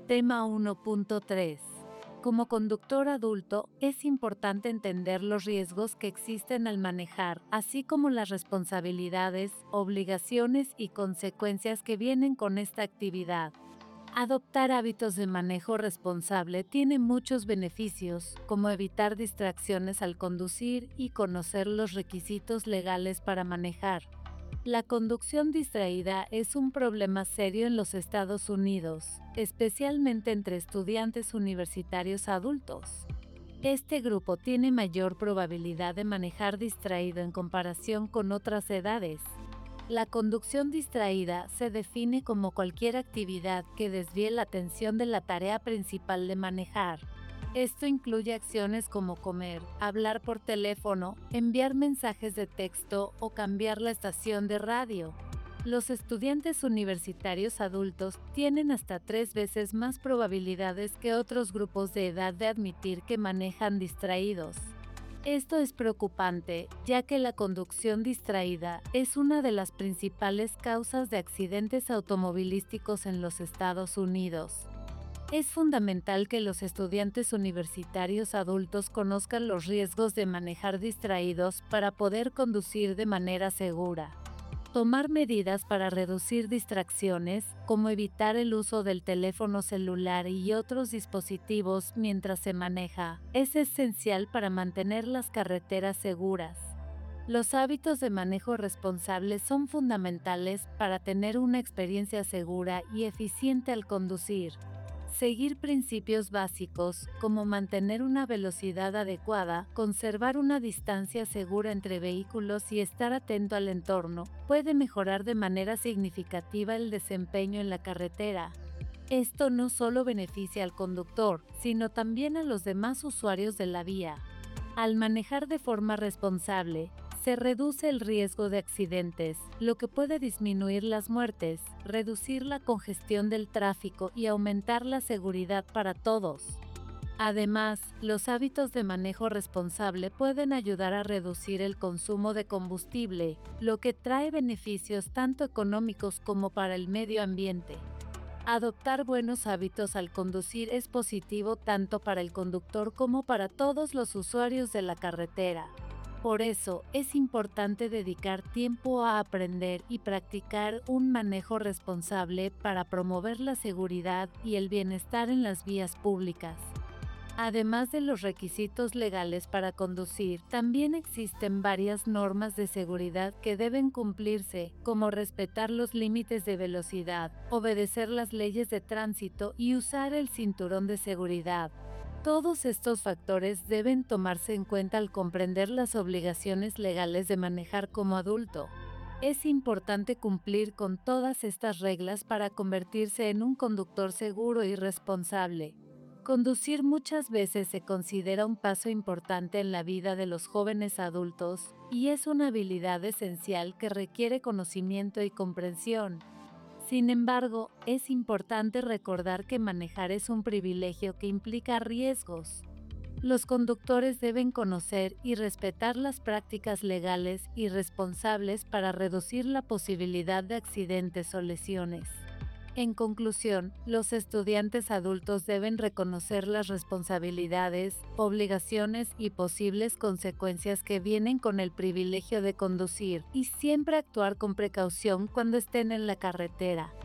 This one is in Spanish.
Tema 1.3. Como conductor adulto, es importante entender los riesgos que existen al manejar, así como las responsabilidades, obligaciones y consecuencias que vienen con esta actividad. Adoptar hábitos de manejo responsable tiene muchos beneficios, como evitar distracciones al conducir y conocer los requisitos legales para manejar. La conducción distraída es un problema serio en los Estados Unidos, especialmente entre estudiantes universitarios adultos. Este grupo tiene mayor probabilidad de manejar distraído en comparación con otras edades. La conducción distraída se define como cualquier actividad que desvíe la atención de la tarea principal de manejar. Esto incluye acciones como comer, hablar por teléfono, enviar mensajes de texto o cambiar la estación de radio. Los estudiantes universitarios adultos tienen hasta 3 veces más probabilidades que otros grupos de edad de admitir que manejan distraídos. Esto es preocupante, ya que la conducción distraída es una de las principales causas de accidentes automovilísticos en los Estados Unidos. Es fundamental que los estudiantes universitarios adultos conozcan los riesgos de manejar distraídos para poder conducir de manera segura. Tomar medidas para reducir distracciones, como evitar el uso del teléfono celular y otros dispositivos mientras se maneja, es esencial para mantener las carreteras seguras. Los hábitos de manejo responsable son fundamentales para tener una experiencia segura y eficiente al conducir. Seguir principios básicos, como mantener una velocidad adecuada, conservar una distancia segura entre vehículos y estar atento al entorno, puede mejorar de manera significativa el desempeño en la carretera. Esto no solo beneficia al conductor, sino también a los demás usuarios de la vía. Al manejar de forma responsable, se reduce el riesgo de accidentes, lo que puede disminuir las muertes, reducir la congestión del tráfico y aumentar la seguridad para todos. Además, los hábitos de manejo responsable pueden ayudar a reducir el consumo de combustible, lo que trae beneficios tanto económicos como para el medio ambiente. Adoptar buenos hábitos al conducir es positivo tanto para el conductor como para todos los usuarios de la carretera. Por eso, es importante dedicar tiempo a aprender y practicar un manejo responsable para promover la seguridad y el bienestar en las vías públicas. Además de los requisitos legales para conducir, también existen varias normas de seguridad que deben cumplirse, como respetar los límites de velocidad, obedecer las leyes de tránsito y usar el cinturón de seguridad. Todos estos factores deben tomarse en cuenta al comprender las obligaciones legales de manejar como adulto. Es importante cumplir con todas estas reglas para convertirse en un conductor seguro y responsable. Conducir muchas veces se considera un paso importante en la vida de los jóvenes adultos, y es una habilidad esencial que requiere conocimiento y comprensión. Sin embargo, es importante recordar que manejar es un privilegio que implica riesgos. Los conductores deben conocer y respetar las prácticas legales y responsables para reducir la posibilidad de accidentes o lesiones. En conclusión, los estudiantes adultos deben reconocer las responsabilidades, obligaciones y posibles consecuencias que vienen con el privilegio de conducir, y siempre actuar con precaución cuando estén en la carretera.